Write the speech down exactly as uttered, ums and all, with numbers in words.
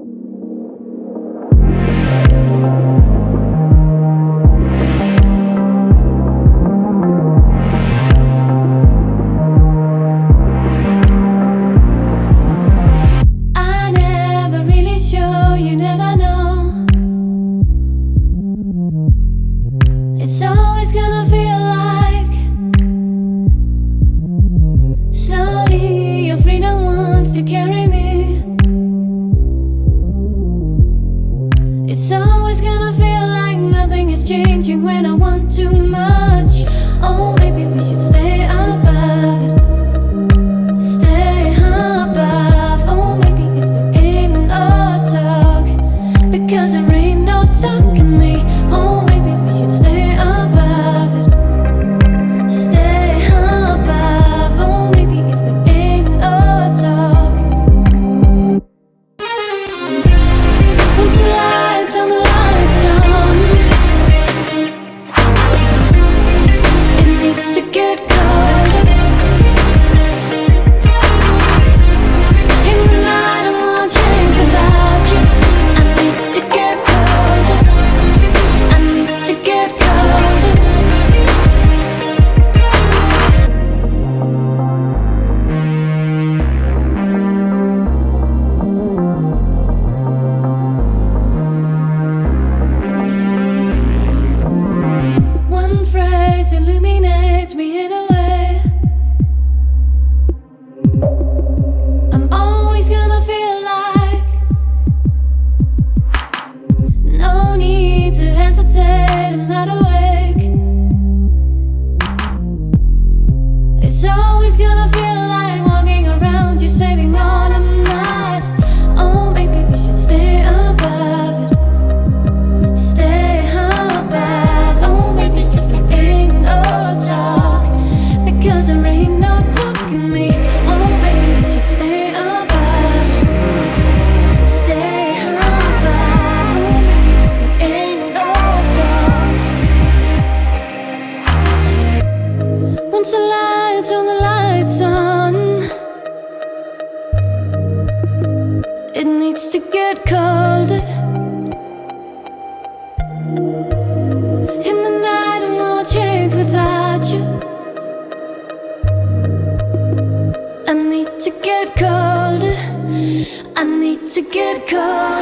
It's always gonna feel like slowly your freedom wants to carry me. It's always gonna feel like nothing is changing when I want too much. Oh, maybe we should stay above it. Stay above. Oh, maybe if there ain't no talk, because there ain't no talking me. Oh, maybe we should stay above it. Stay above. Oh, maybe if there ain't no talk. Once the lights on, the lights on, it needs to get colder. In the night I'm watching without you. I need to get colder. I need to get colder. One phrase illuminates me in a way. I'm always gonna feel like no need to hesitate, I'm not awake. It's always gonna feel like walking around you, saving all I'm not. Oh, maybe we should stay above it. Stay above. Oh, maybe if there ain't no talk, because there ain't no talking me. Oh, maybe we should stay above. Stay above. Oh, maybe if there ain't no talk. Once the lights on, the lights on, it needs to get colder. In the night I'm all chained without you. I need to get colder. I need to get colder.